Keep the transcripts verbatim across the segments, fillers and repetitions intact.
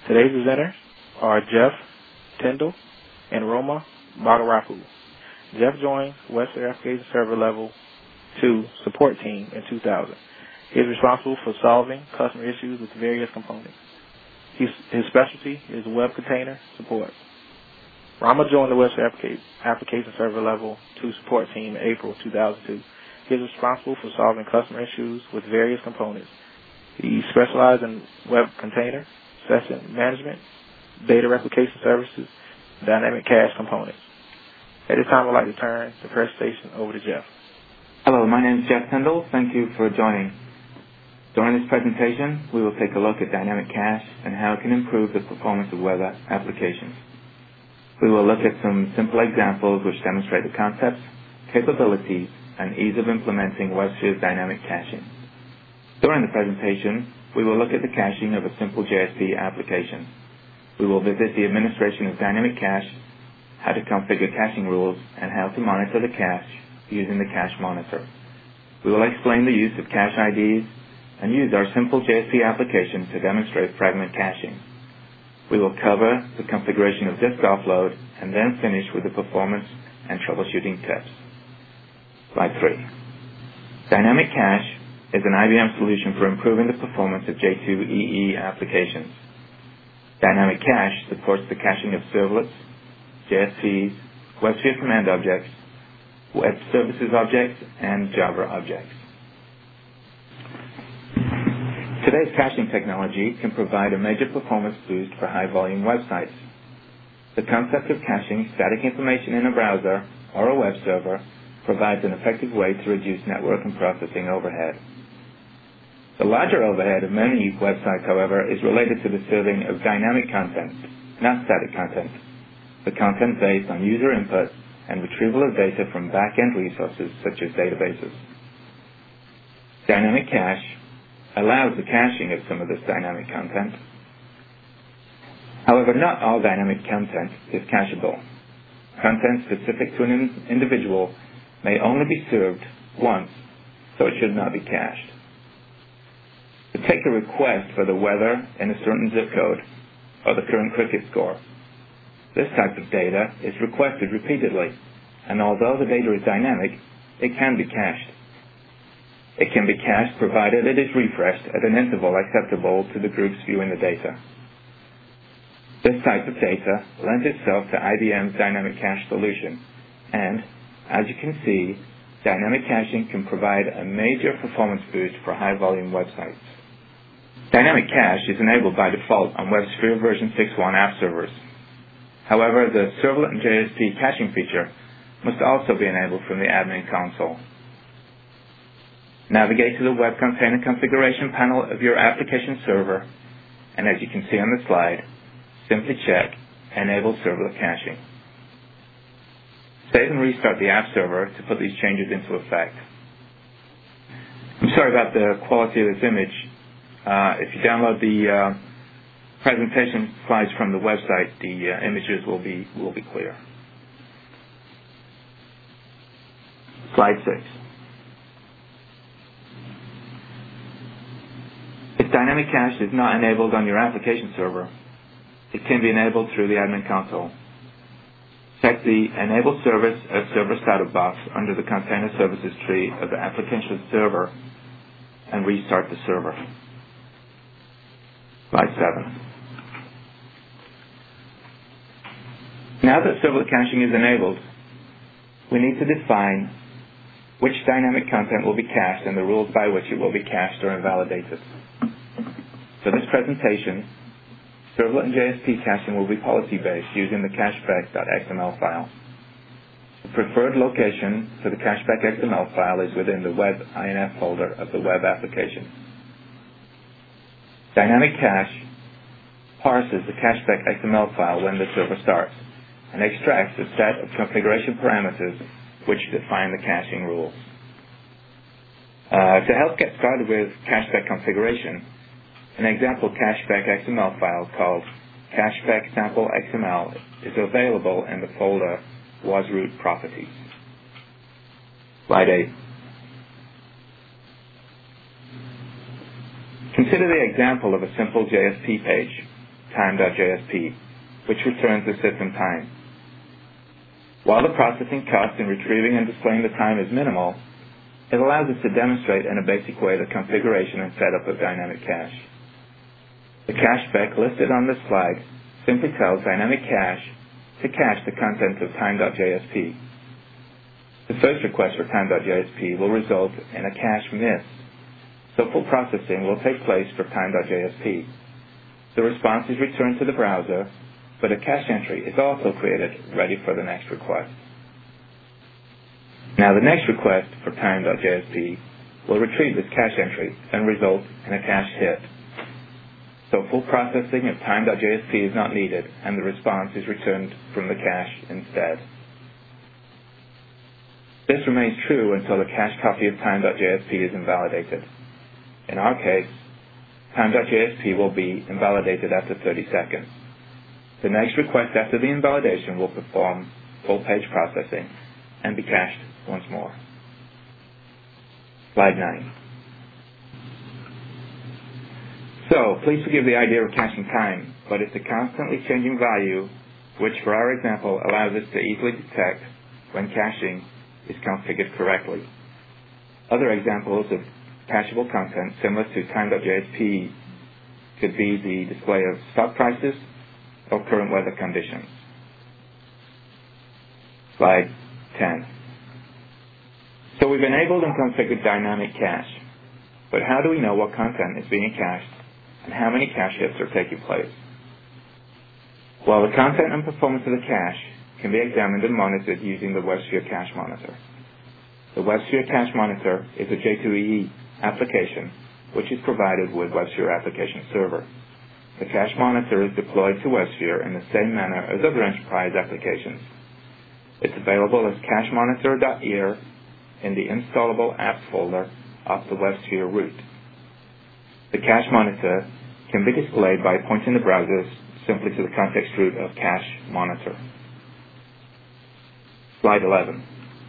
Today's presenters are Jeff Tyndall and Roma Bagarapu. Jeff joined Webster Application Server Level two support team in two thousand. He is responsible for solving customer issues with various components. He's, his specialty is web container support. Rama joined the Webster Application Server Level two support team in April two thousand two. He is responsible for solving customer issues with various components. He specializes in web container, session management, data replication services, dynamic cache components. At this time, I'd like to turn the presentation over to Jeff. Hello, my name is Jeff Tyndall. Thank you for joining. During this presentation, we will take a look at dynamic cache and how it can improve the performance of web applications. We will look at some simple examples which demonstrate the concepts, capabilities, and ease of implementing WebSphere's dynamic caching. During the presentation, we will look at the caching of a simple J S P application. We will visit the administration of dynamic cache, how to configure caching rules, and how to monitor the cache using the Cache Monitor. We will explain the use of cache I Ds and use our simple J S P application to demonstrate fragment caching. We will cover the configuration of disk offload and then finish with the performance and troubleshooting tips. Slide three. Dynamic cache is an I B M solution for improving the performance of J two E E applications. Dynamic cache supports the caching of servlets, J S Ps, WebSphere command objects, web services objects, and Java objects. Today's caching technology can provide a major performance boost for high-volume websites. The concept of caching static information in a browser or a web server provides an effective way to reduce network and processing overhead. The larger overhead of many websites, however, is related to the serving of dynamic content, not static content, the content based on user input and retrieval of data from back-end resources such as databases. Dynamic cache allows the caching of some of this dynamic content. However, not all dynamic content is cacheable. Content specific to an individual may only be served once, so it should not be cached. To take a request for the weather in a certain zip code or the current cricket score, this type of data is requested repeatedly, and although the data is dynamic, it can be cached. It can be cached provided it is refreshed at an interval acceptable to the groups viewing the data. This type of data lends itself to I B M's dynamic cache solution, and as you can see, dynamic caching can provide a major performance boost for high-volume websites. Dynamic cache is enabled by default on WebSphere version six point one app servers. However, the servlet and J S P caching feature must also be enabled from the admin console. Navigate to the Web Container Configuration panel of your application server, and as you can see on the slide, simply check Enable Servlet Caching. Save and restart the app server to put these changes into effect. I'm sorry about the quality of this image. Uh, if you download the uh, presentation slides from the website, the uh, images will be will be clear. Slide six. If dynamic cache is not enabled on your application server, it can be enabled through the admin console. Check the Enable Service as Server Startup box under the Container Services tree of the application server and restart the server. Slide seven. Now that servlet caching is enabled, we need to define which dynamic content will be cached and the rules by which it will be cached or invalidated. For this presentation, servlet and J S P caching will be policy-based using the cachespec dot X M L file. The preferred location for the cachespec dot X M L file is within the web I N F folder of the web application. Dynamic cache parses the cachespec dot X M L file when the server starts and extracts a set of configuration parameters which define the caching rules. Uh, to help get started with cachespec configuration, an example cachespec dot X M L file called cachespec sample dot X M L is available in the folder wasroot properties. Slide eight. Consider the example of a simple J S P page. time.jsp, which returns the system time. While the processing cost in retrieving and displaying the time is minimal, it allows us to demonstrate in a basic way the configuration and setup of dynamic cache. The cache spec listed on this slide simply tells dynamic cache to cache the content of time.jsp. The first request for time.jsp will result in a cache miss, so full processing will take place for time.jsp. The response is returned to the browser, but a cache entry is also created ready for the next request. Now the next request for time.jsp will retrieve this cache entry and result in a cache hit. So full processing of time.jsp is not needed, and the response is returned from the cache instead. This remains true until the cache copy of time.jsp is invalidated. In our case, time.jsp will be invalidated after thirty seconds. The next request after the invalidation will perform full page processing and be cached once more. Slide nine. So, please forgive the idea of caching time, but it's a constantly changing value which, for our example, allows us to easily detect when caching is configured correctly. Other examples of cacheable content similar to time.jsp could be the display of stock prices or current weather conditions. Slide ten. So we've enabled and configured dynamic cache, but how do we know what content is being cached and how many cache hits are taking place? Well, the content and performance of the cache can be examined and monitored using the WebSphere Cache Monitor. The WebSphere Cache Monitor is a J two E E application which is provided with WebSphere Application Server. The Cache Monitor is deployed to WebSphere in the same manner as other enterprise applications. It's available as cachemonitor.ear in the installable apps folder of the WebSphere root. The Cache Monitor can be displayed by pointing the browser simply to the context root of Cache Monitor. Slide eleven.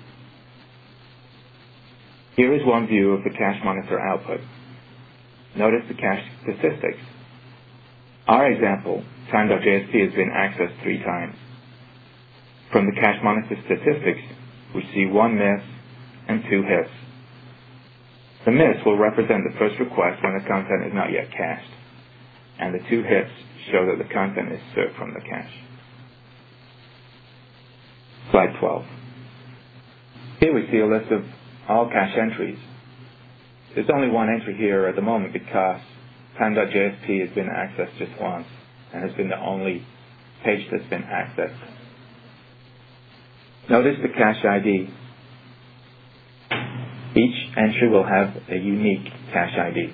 Here is one view of the Cache Monitor output. Notice the cache statistics. Our example, time.jsp, has been accessed three times. From the Cache Monitor statistics, we see one miss and two hits. The miss will represent the first request when the content is not yet cached, and the two hits show that the content is served from the cache. Slide twelve. Here we see a list of all cache entries. There's only one entry here at the moment because time.jsp has been accessed just once and has been the only page that's been accessed. Notice the cache I D. Each entry will have a unique cache I D.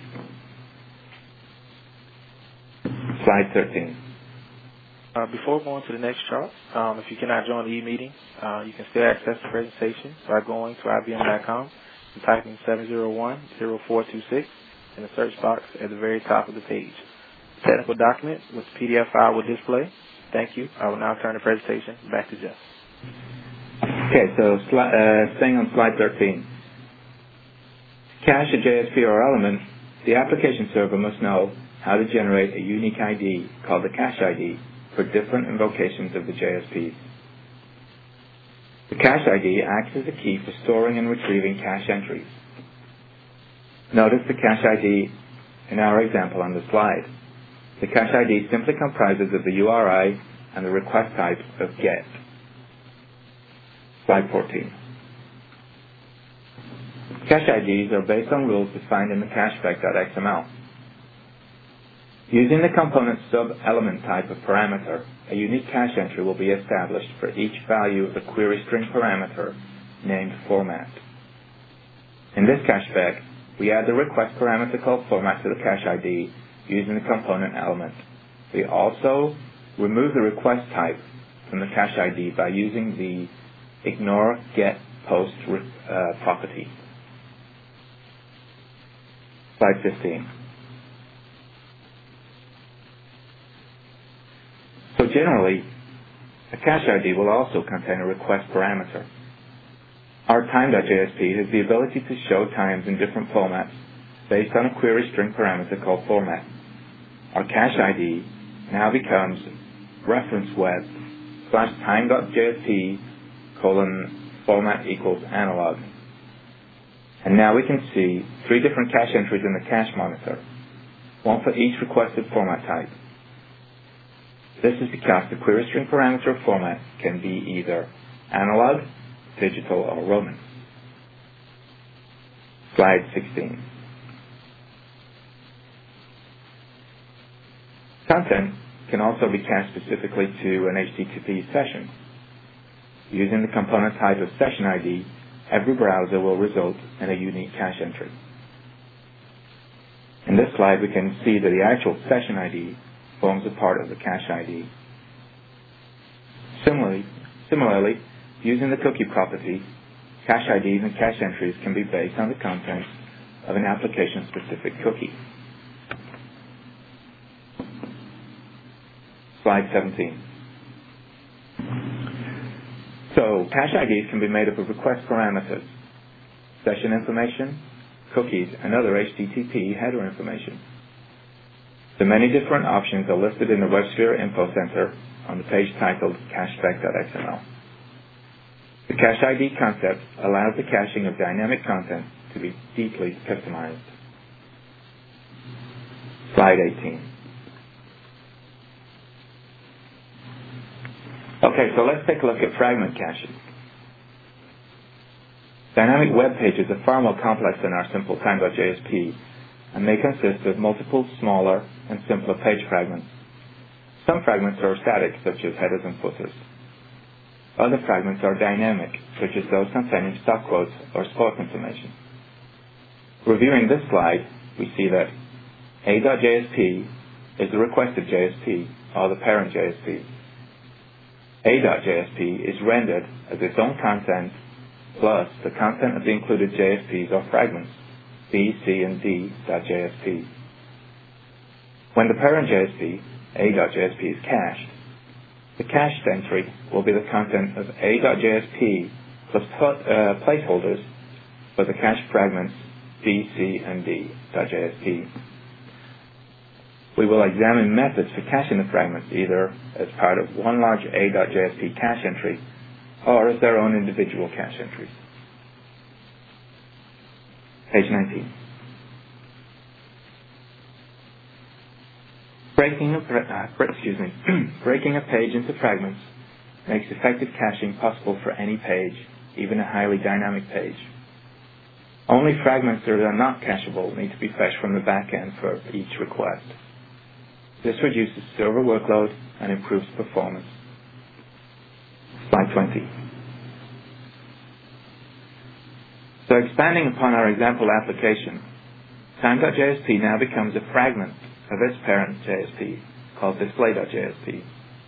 Slide thirteen. Uh, before going to the next chart, um, if you cannot join the e-meeting, uh, you can still access the presentation by going to I B M dot com and typing seven zero one zero four two six in the search box at the very top of the page. The technical document with the P D F file will display. Thank you. I will now turn the presentation back to Jeff. Okay, so sli- uh, staying on slide thirteen. To cache a J S P or element, the application server must know how to generate a unique I D called the cache I D for different invocations of the J S Ps. The cache I D acts as a key for storing and retrieving cache entries. Notice the cache I D in our example on the slide. The cache I D simply comprises of the U R I and the request type of GET. Slide fourteen. Cache I Ds are based on rules defined in the cachespec.xml. Using the component sub-element type of parameter, a unique cache entry will be established for each value of the query string parameter named format. In this cache spec, we add the request parameter called format to the cache I D using the component element. We also remove the request type from the cache I D by using the ignore get post uh, property. Slide fifteen. So generally, a cache I D will also contain a request parameter. Our time.jsp has the ability to show times in different formats based on a query string parameter called format. Our cache I D now becomes reference web slash time.jsp colon format equals analog. And now we can see three different cache entries in the cache monitor, one for each requested format type. This is because the query string parameter format can be either analog, digital, or Roman. Slide sixteen. Content can also be cached specifically to an H T T P session. Using the component type of session I D, every browser will result in a unique cache entry. In this slide, we can see that the actual session I D forms a part of the cache I D. Similarly, similarly, using the cookie property, cache I Ds and cache entries can be based on the contents of an application-specific cookie. Slide seventeen. So, cache I Ds can be made up of request parameters, session information, cookies, and other H T T P header information. The many different options are listed in the WebSphere Info Center on the page titled cachespec dot X M L. The cache I D concept allows the caching of dynamic content to be deeply customized. Slide eighteen. Okay, so let's take a look at fragment caching. Dynamic web pages are far more complex than our simple time.jsp and may consist of multiple smaller and simpler page fragments. Some fragments are static, such as headers and footers. Other fragments are dynamic, such as those containing stock quotes or sports information. Reviewing this slide, we see that a.jsp is the requested J S P, or the parent J S P. a.jsp is rendered as its own content plus the content of the included J S Ps or fragments, B, C, and D.jsp. When the parent J S P, a.jsp, is cached, the cached entry will be the content of a.jsp plus uh, placeholders for the cached fragments B, C, and D.jsp. We will examine methods for caching the fragments either as part of one large a.jsp cache entry or as their own individual cache entries. Page nineteen. Breaking a, uh, excuse me, breaking a page into fragments makes effective caching possible for any page, even a highly dynamic page. Only fragments that are not cacheable need to be fetched from the back end for each request. This reduces server workload and improves performance. Slide twenty. So expanding upon our example application, time.jsp now becomes a fragment of its parent J S P called display.jsp.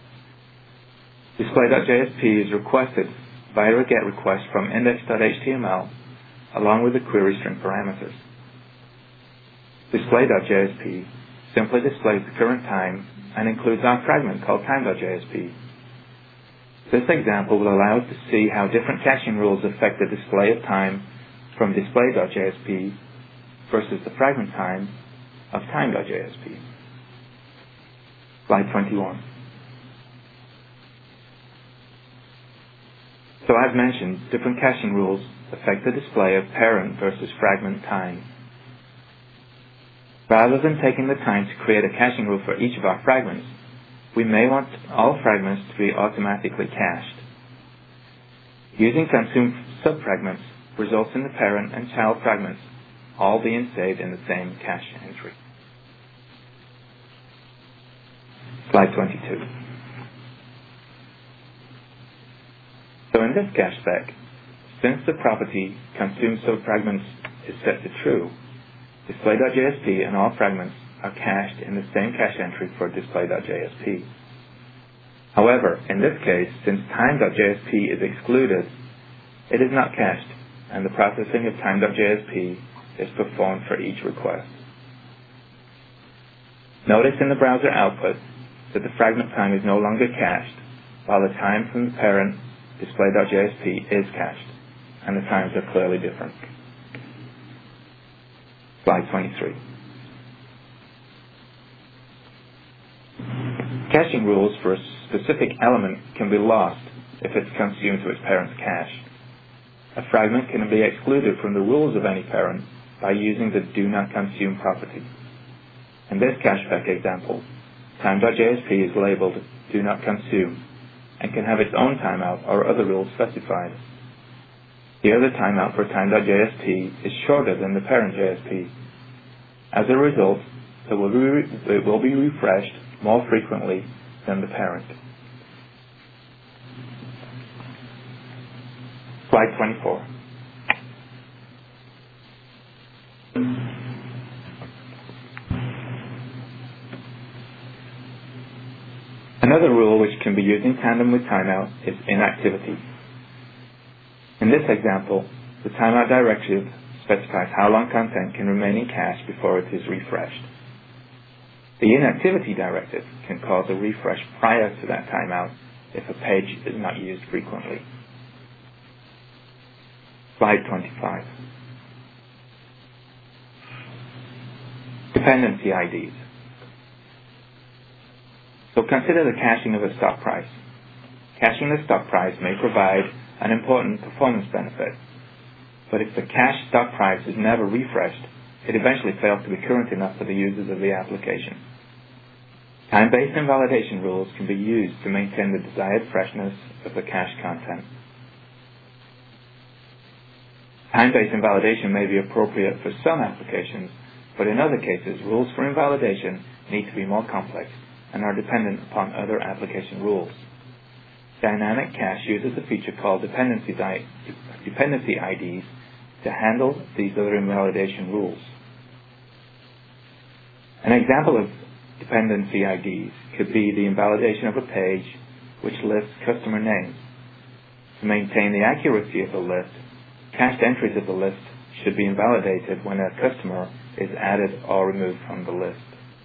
Display.jsp is requested via a GET request from index.html along with the query string parameters. Display.jsp simply displays the current time and includes our fragment called time.jsp. This example will allow us to see how different caching rules affect the display of time from display.jsp versus the fragment time of time.jsp. Slide twenty-one. So as mentioned, different caching rules affect the display of parent versus fragment time. Rather than taking the time to create a caching rule for each of our fragments, we may want all fragments to be automatically cached. Using consume subfragments results in the parent and child fragments all being saved in the same cache entry. Slide twenty-two. So in this cache spec, since the property consume subfragments is set to true, display.jsp and all fragments are cached in the same cache entry for display.jsp. However, in this case, since time.jsp is excluded, it is not cached, and the processing of time.jsp is performed for each request. Notice in the browser output that the fragment time is no longer cached, while the time from the parent display.jsp is cached, and the times are clearly different. Slide twenty-three. Caching rules for a specific element can be lost if it's consumed to its parent's cache. A fragment can be excluded from the rules of any parent by using the do not consume property. In this cachespec example, time.jsp is labeled do not consume and can have its own timeout or other rules specified. Here the timeout for time.jsp is shorter than the parent J S P. As a result, it will be, re- it will be refreshed more frequently than the parent. Slide twenty-four. Another rule which can be used in tandem with timeout is inactivity. In this example, the timeout directive specifies how long content can remain in cache before it is refreshed. The inactivity directive can cause a refresh prior to that timeout if a page is not used frequently. Slide twenty-five. Dependency I Ds. So consider the caching of a stock price. Caching the stock price may provide an important performance benefit, but if the cached stock price is never refreshed, it eventually fails to be current enough for the users of the application. Time-based invalidation rules can be used to maintain the desired freshness of the cached content. Time-based invalidation may be appropriate for some applications, but in other cases, rules for invalidation need to be more complex and are dependent upon other application rules. Dynamic Cache uses a feature called dependency, dependency I Ds to handle these other invalidation rules. An example of dependency I Ds could be the invalidation of a page which lists customer names. To maintain the accuracy of the list, cached entries of the list should be invalidated when a customer is added or removed from the list.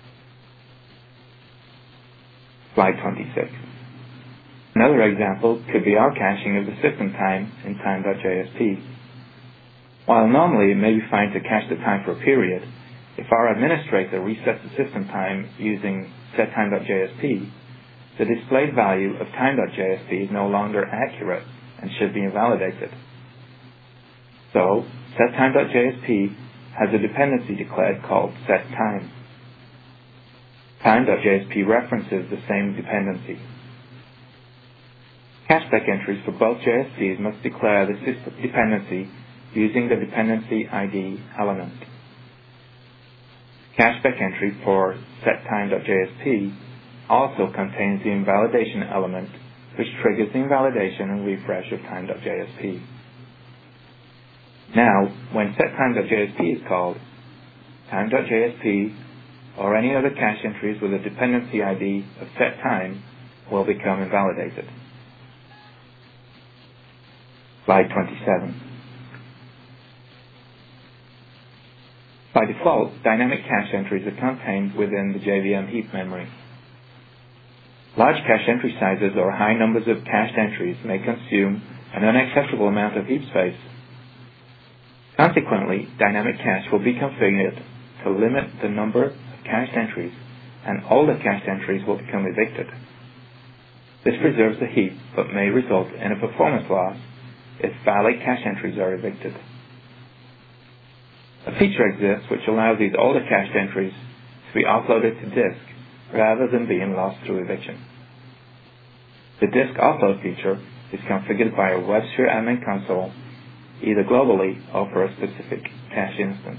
Slide twenty-six. Another example could be our caching of the system time in time.jsp. While normally it may be fine to cache the time for a period, if our administrator resets the system time using setTime.jsp, the displayed value of time.jsp is no longer accurate and should be invalidated. So, setTime.jsp has a dependency declared called setTime. Time.jsp references the same dependency. Cachespec entries for both J S Ps must declare the dependency using the dependency I D element. Cachespec entry for setTime.jsp also contains the invalidation element which triggers the invalidation and refresh of time.jsp. Now, when setTime.jsp is called, time.jsp or any other cache entries with a dependency I D of setTime will become invalidated. Slide twenty-seven. By default, dynamic cache entries are contained within the J V M heap memory. Large cache entry sizes or high numbers of cached entries may consume an unacceptable amount of heap space. Consequently, dynamic cache will be configured to limit the number of cached entries, and older cached entries will become evicted. This preserves the heap, but may result in a performance loss if valid cache entries are evicted. A feature exists which allows these older cached entries to be offloaded to disk rather than being lost through eviction. The disk offload feature is configured by a WebSphere admin console, either globally or for a specific cache instance.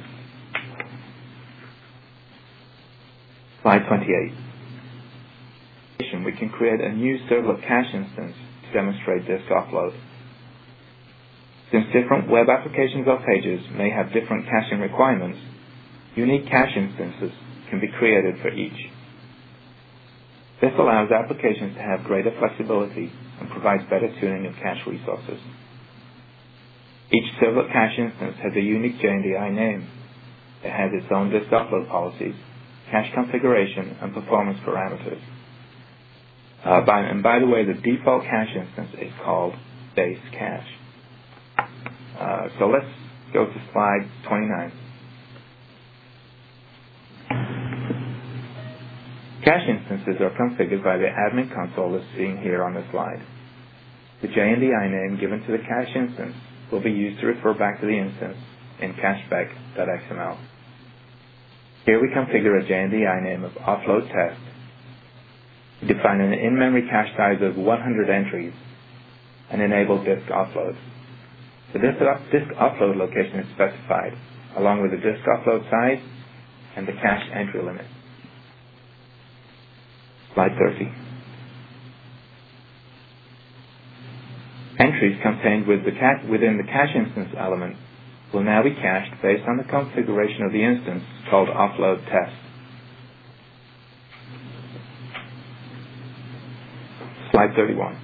Slide twenty-eight. We can create a new servlet cache instance to demonstrate disk offload. Since different web applications or pages may have different caching requirements, unique cache instances can be created for each. This allows applications to have greater flexibility and provides better tuning of cache resources. Each servlet cache instance has a unique J N D I name. It has its own disk offload policies, cache configuration, and performance parameters. Uh, by, and by the way, the default cache instance is called base cache. Uh, so let's go to slide twenty-nine. Cache instances are configured by the admin console as seen here on the slide. The J N D I name given to the cache instance will be used to refer back to the instance in cachespec dot X M L. Here we configure a J N D I name of offload test. We define an in-memory cache size of one hundred entries and enable disk offload. The disk, disk offload location is specified, along with the disk offload size and the cache entry limit. Slide thirty. Entries contained with the within the cache instance element will now be cached based on the configuration of the instance called offload test. Slide thirty-one.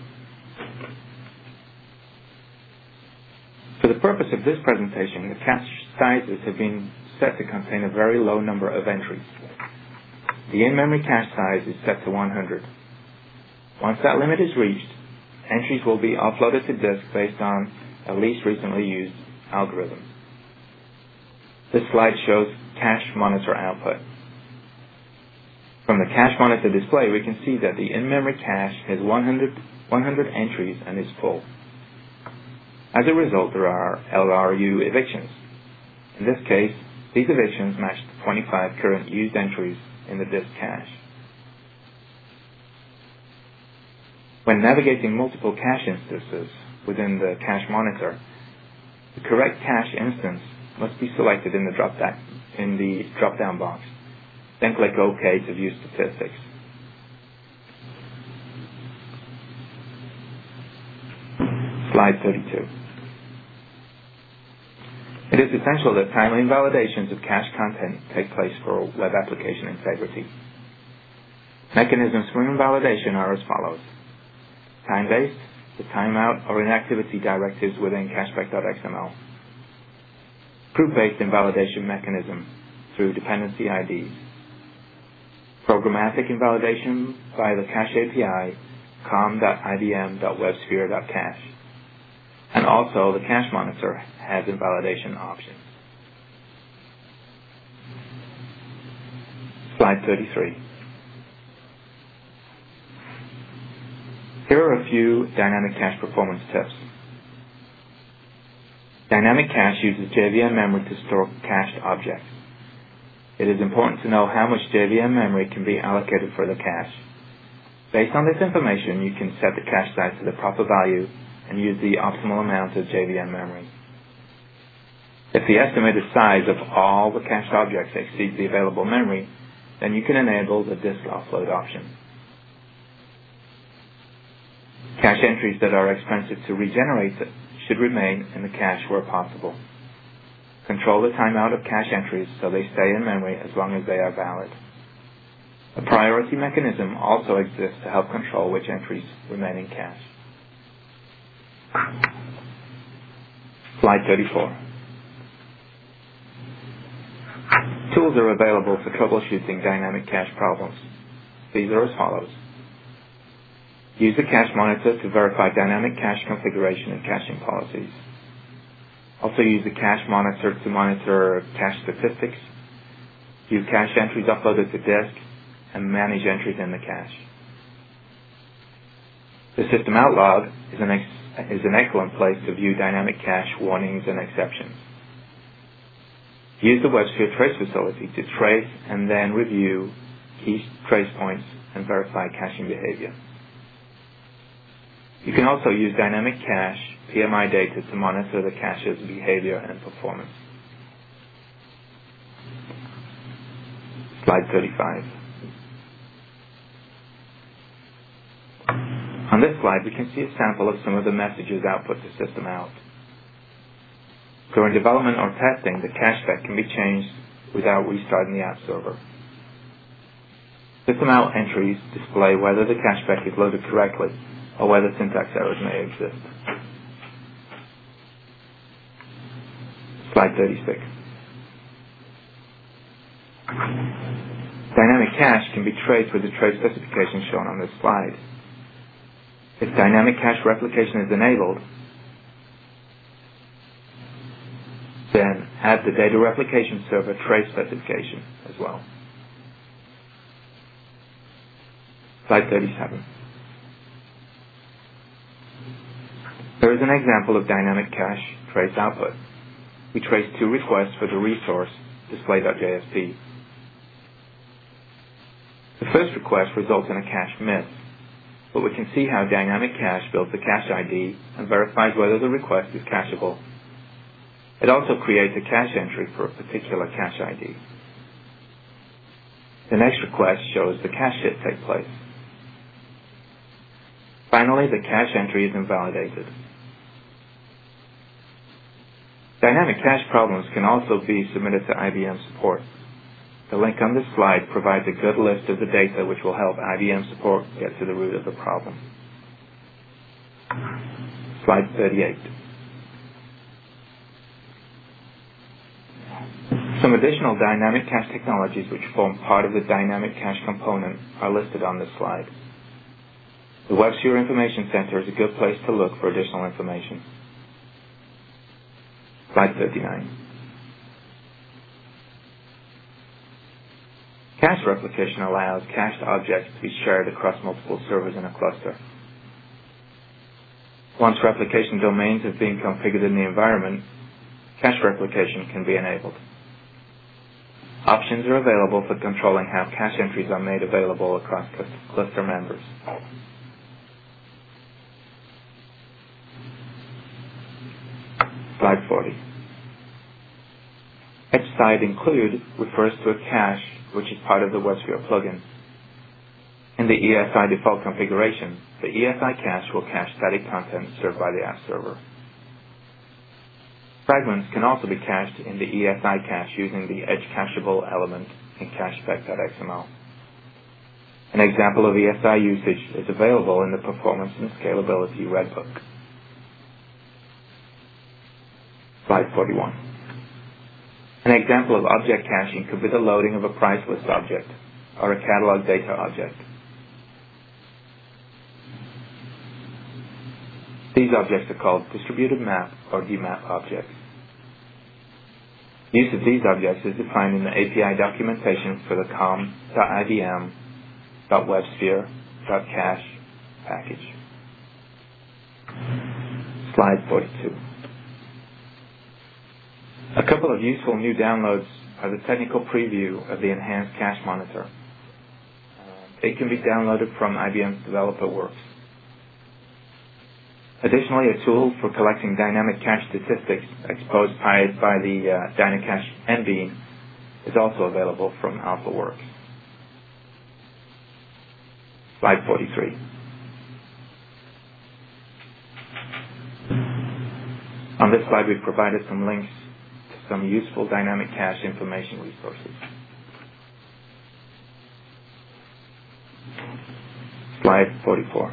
For the purpose of this presentation, the cache sizes have been set to contain a very low number of entries. The in-memory cache size is set to one hundred. Once that limit is reached, entries will be offloaded to disk based on a least recently used algorithm. This slide shows cache monitor output. From the cache monitor display, we can see that the in-memory cache has one hundred, one hundred entries and is full. As a result, there are L R U evictions. In this case, these evictions match the twenty-five current used entries in the disk cache. When navigating multiple cache instances within the cache monitor, the correct cache instance must be selected in the drop-down in the drop-down box. Then click OK to view statistics. Slide thirty-two. It is essential that timely invalidations of cache content take place for web application integrity. Mechanisms for invalidation are as follows. Time-based, the timeout or inactivity directives within cachespec dot X M L. Group-based invalidation mechanism through dependency I Ds. Programmatic invalidation by the cache A P I, com dot I B M dot websphere dot cache. And also, the cache monitor has invalidation options. Slide thirty-three. Here are a few dynamic cache performance tips. Dynamic cache uses J V M memory to store cached objects. It is important to know how much J V M memory can be allocated for the cache. Based on this information, you can set the cache size to the proper value and use the optimal amount of J V M memory. If the estimated size of all the cached objects exceeds the available memory, then you can enable the disk offload option. Cache entries that are expensive to regenerate should remain in the cache where possible. Control the timeout of cache entries so they stay in memory as long as they are valid. A priority mechanism also exists to help control which entries remain in cache. Slide thirty-four. Tools are available for troubleshooting dynamic cache problems. These are as follows. Use the cache monitor to verify dynamic cache configuration and caching policies. Also use the cache monitor to monitor cache statistics, view cache entries uploaded to disk, and manage entries in the cache. The system out log is an, ex- is an excellent place to view dynamic cache warnings and exceptions. Use the WebSphere trace facility to trace and then review key trace points and verify caching behavior. You can also use dynamic cache P M I data to monitor the cache's behavior and performance. Slide thirty-five. On this slide, we can see a sample of some of the messages output to system out. During development or testing, the cache spec can be changed without restarting the app server. System out entries display whether the cache spec is loaded correctly or whether syntax errors may exist. Slide thirty-six. Dynamic cache can be traced with the trace specification shown on this slide. If dynamic cache replication is enabled, then add the data replication server trace specification as well. Slide thirty-seven. There is an example of dynamic cache trace output. We trace two requests for the resource display.jsp. The first request results in a cache miss, but we can see how dynamic cache builds the cache I D and verifies whether the request is cacheable. It also creates a cache entry for a particular cache I D. The next request shows the cache hit take place. Finally, the cache entry is invalidated. Dynamic cache problems can also be submitted to I B M support. The link on this slide provides a good list of the data which will help I B M support get to the root of the problem. Slide thirty-eight. Some additional dynamic cache technologies which form part of the dynamic cache component are listed on this slide. The WebSphere Information Center is a good place to look for additional information. Slide thirty-nine. Cache replication allows cached objects to be shared across multiple servers in a cluster. Once replication domains have been configured in the environment, cache replication can be enabled. Options are available for controlling how cache entries are made available across cluster members. Slide forty. Etch-side include refers to a cache which is part of the WebSphere plugin. In the E S I default configuration, the E S I cache will cache static content served by the app server. Fragments can also be cached in the E S I cache using the edge cacheable element in cachespec.xml. An example of E S I usage is available in the Performance and Scalability Redbook. Slide forty-one. An example of object caching could be the loading of a price list object or a catalog data object. These objects are called distributed map or D map objects. Use of these objects is defined in the A P I documentation for the com.ibm.websphere.cache package. Slide forty-two. A couple of useful new downloads are the technical preview of the Enhanced Cache Monitor. It can be downloaded from I B M's Developer Works. Additionally, a tool for collecting dynamic cache statistics exposed by the uh, DynaCache N B is also available from AlphaWorks. Slide forty-three. On this slide, we've provided some links to some useful dynamic cache information resources. Slide forty-four.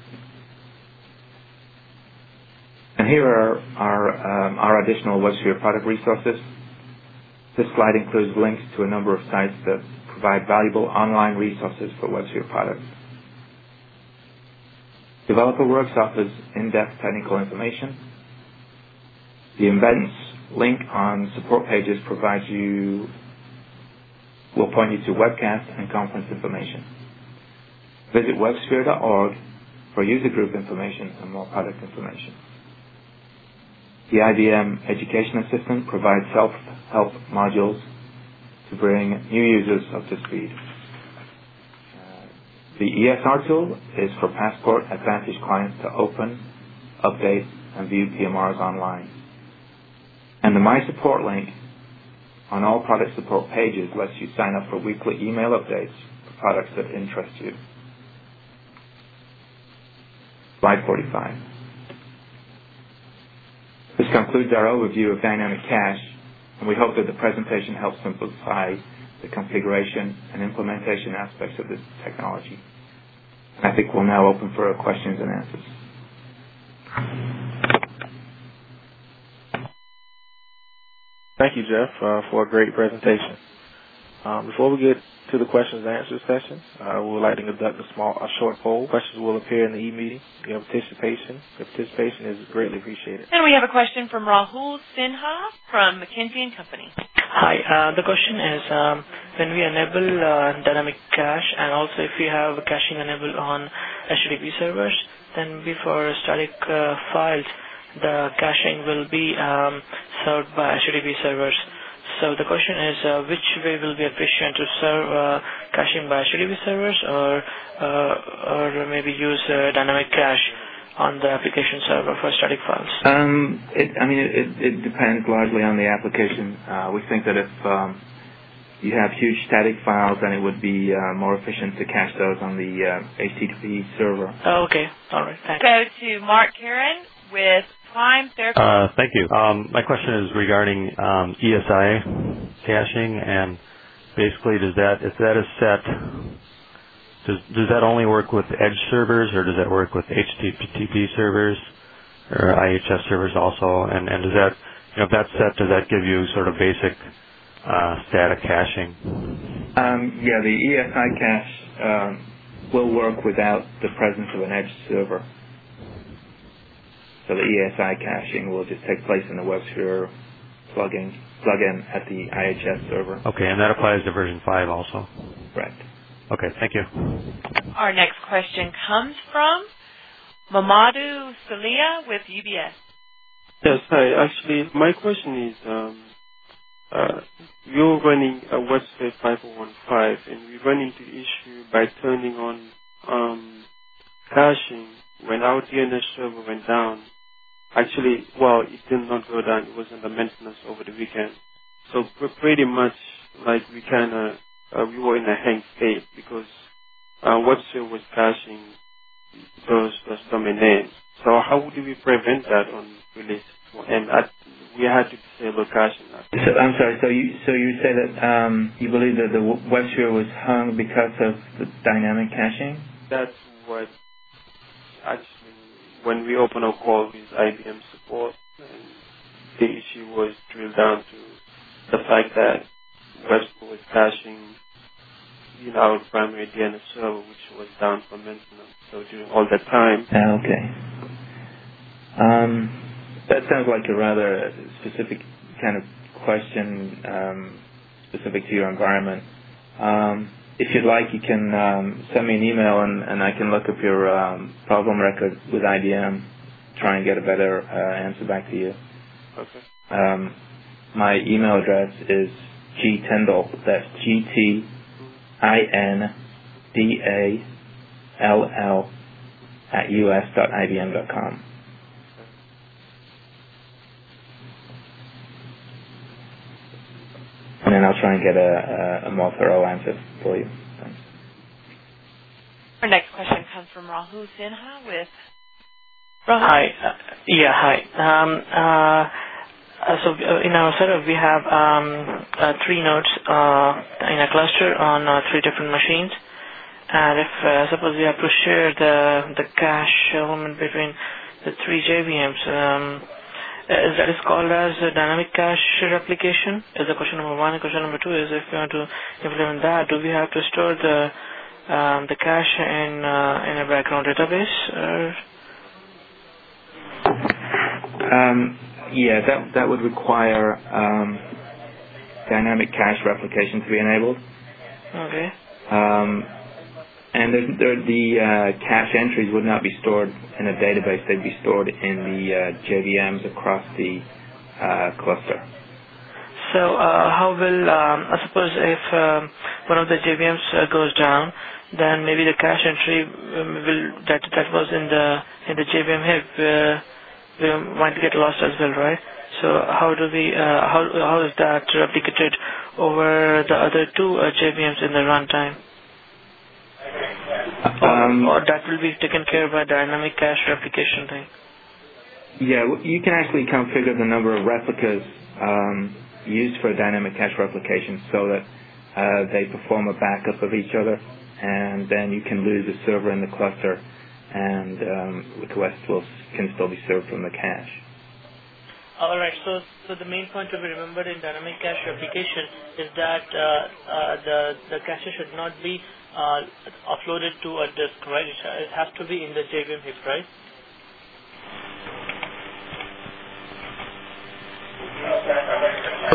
And here are our, um, our additional WebSphere product resources. This slide includes links to a number of sites that provide valuable online resources for WebSphere products. Developer Works offers in-depth technical information. The events link on support pages provides you, will point you to webcast and conference information. Visit websphere dot org for user group information and more product information. The I B M Education Assistant provides self-help modules to bring new users up to speed. Uh, the E S R tool is for Passport Advantage clients to open, update, and view P M Rs online. And the My Support link on all product support pages lets you sign up for weekly email updates for products that interest you. Slide forty-five. This concludes our overview of dynamic cache, and we hope that the presentation helps simplify the configuration and implementation aspects of this technology. And I think we'll now open for questions and answers. Thank you, Jeff, uh, for a great presentation. Um, before we get to the questions and answers session, uh, we would like to conduct a small, a short poll. Questions will appear in the e-meeting. Your participation, your participation is greatly appreciated. And we have a question from Rahul Sinha from McKinsey and Company. Hi. Uh, the question is, um, when we enable uh, dynamic cache, and also if we have caching enabled on H T T P servers, then before static uh, files, the caching will be um, served by H T T P servers. So the question is, uh, which way will be efficient to serve uh, caching by H T T P servers, or uh, or maybe use uh, dynamic cache on the application server for static files? Um, it, I mean, it, it depends largely on the application. Uh, we think that if um, you have huge static files, then it would be uh, more efficient to cache those on the uh, H T T P server. Oh, okay. All right. Thanks. Go to Mark Karen with Prime Therapy. Uh, thank you. Um, my question is regarding um, E S I caching, and basically, does that if that is set, does does that only work with Edge servers, or does that work with H T T P servers or I H S servers also? And and does that, you know, if that's set, does that give you sort of basic uh, static caching? Um, yeah, the E S I cache um, will work without the presence of an Edge server. So the E S I caching will just take place in the WebSphere plugin, plugin at the I H S server. Okay, and that applies to version five also? Correct. Okay, thank you. Our next question comes from Mamadou Salia with U B S. Yes, hi. Actually, my question is, um, uh, you're running a WebSphere five point one five, and we run into the issue by turning on um, caching when our D N S server went down. Actually, well, it did not go down. It was under maintenance over the weekend. So pretty much, like, we kind of, uh, we were in a hang state because uh, WebSphere was caching those, those domain names. So how do we prevent that on release? And I, we had to disable caching. So, I'm sorry, so you so you say that um, you believe that the WebSphere was hung because of the dynamic caching? That's what, actually, when we open a call with I B M support, and the issue was drilled down to the fact that WebSphere was caching, you know, our primary D N S server, which was down for maintenance. So during all that time. Ah, okay. Um, that sounds like a rather specific kind of question, um, specific to your environment. Um, If you'd like, you can um, send me an email, and, and I can look up your um, problem record with I B M, try and get a better uh, answer back to you. Okay. Um, my email address is gtindall, that's G T I N D A L L, at U S dot I B M dot com. And then I'll try and get a, a, a more thorough answer for you. Thanks. Our next question comes from Rahul Sinha with Rahul. Hi. Uh, yeah, hi. Um, uh, uh, so uh, in our setup, we have um, uh, three nodes uh, in a cluster on uh, three different machines. And if, uh, suppose we have to share the, the cache element between the three J V Ms, um, Uh, that is called as a dynamic cache replication, is the question number one. And question number two is, if we want to implement that, do we have to store the um, the cache in uh, in a background database? Or? Um, yeah, that that would require um, dynamic cache replication to be enabled. Okay. Um, And there, there, the uh, cache entries would not be stored in a database. They'd be stored in the uh, J V Ms across the uh, cluster. So uh, how will, um, I suppose if um, one of the J V Ms uh, goes down, then maybe the cache entry um, will that that was in the in the J V M heap uh, will might get lost as well, right? So how do we uh, how how is that replicated over the other two uh, J V Ms in the runtime? Um, or, or that will be taken care of by dynamic cache replication thing? Yeah, you can actually configure the number of replicas um, used for dynamic cache replication so that uh, they perform a backup of each other, and then you can lose a server in the cluster, and um, requests will, can still be served from the cache. All right. So, so the main point to be remembered in dynamic cache replication is that uh, uh, the the cache should not be uh, uploaded to a disk, right? It has to be in the J V M heap, right?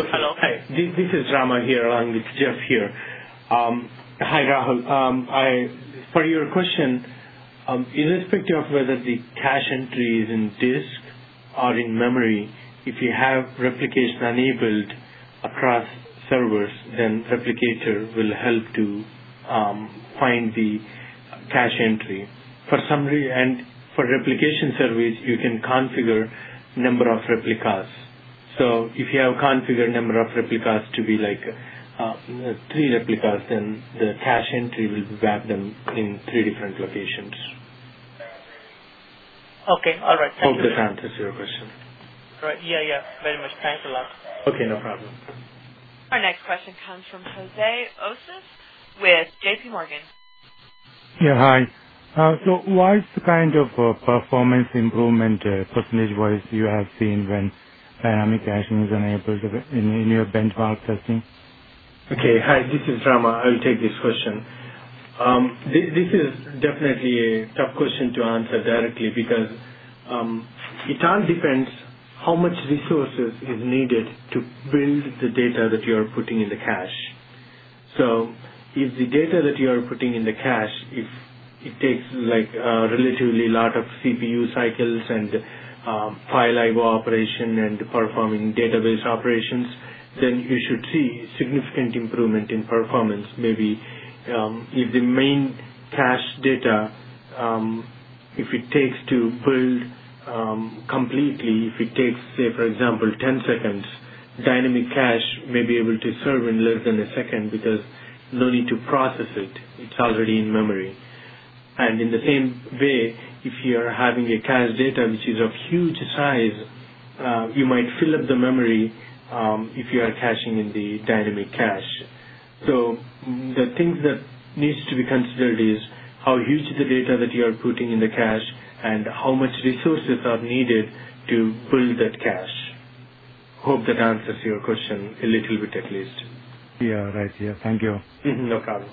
Okay. Hello. Hi, this, this is Rama here along with Jeff here. Um, hi, Rahul. Um, I, for your question, um, irrespective of whether the cache entry is in disk or in memory, if you have replication enabled across servers, then Replicator will help to um, find the cache entry. For some re- and for replication service, you can configure number of replicas. So if you have configured number of replicas to be like uh, three replicas, then the cache entry will be back them in three different locations. Okay, all right. Thank Hope you. that answers your question. Right. Yeah, yeah. Very much. Thanks a lot. Okay, no problem. Our next question comes from Jose Osis with J P Morgan. Yeah, hi. Uh, so what is the kind of uh, performance improvement uh, percentage-wise you have seen when dynamic caching is enabled in, in your benchmark testing? Okay, hi, this is Rama. I will take this question. Um, this, this is definitely a tough question to answer directly because um, it all depends how much resources is needed to build the data that you are putting in the cache. So if the data that you are putting in the cache, if it takes like a relatively lot of C P U cycles and um, file I O operation and performing database operations, then you should see significant improvement in performance. Maybe um, if the main cache data, um, if it takes to build um, completely, if it takes, say, for example, ten seconds, dynamic cache may be able to serve in less than a second because no need to process it. It's already in memory. And in the same way, if you are having a cache data which is of huge size, uh, you might fill up the memory um, if you are caching in the dynamic cache. So the things that needs to be considered is how huge the data that you are putting in the cache and how much resources are needed to build that cache. Hope that answers your question a little bit at least. Yeah, right. Yeah, thank you. Mm-hmm, no problem.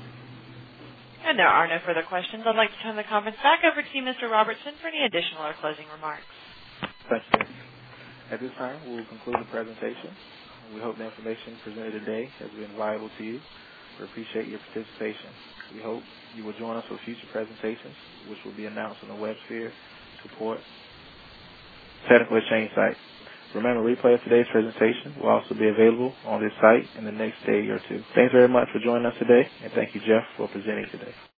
And there are no further questions. I'd like to turn the conference back over to you, Mister Robertson, for any additional or closing remarks. Thank you. At this time, we will conclude the presentation. We hope the information presented today has been valuable to you. We appreciate your participation. We hope you will join us for future presentations, which will be announced on the WebSphere Support Technical Exchange site. Remember, a replay of today's presentation will also be available on this site in the next day or two. Thanks very much for joining us today, and thank you, Jeff, for presenting today.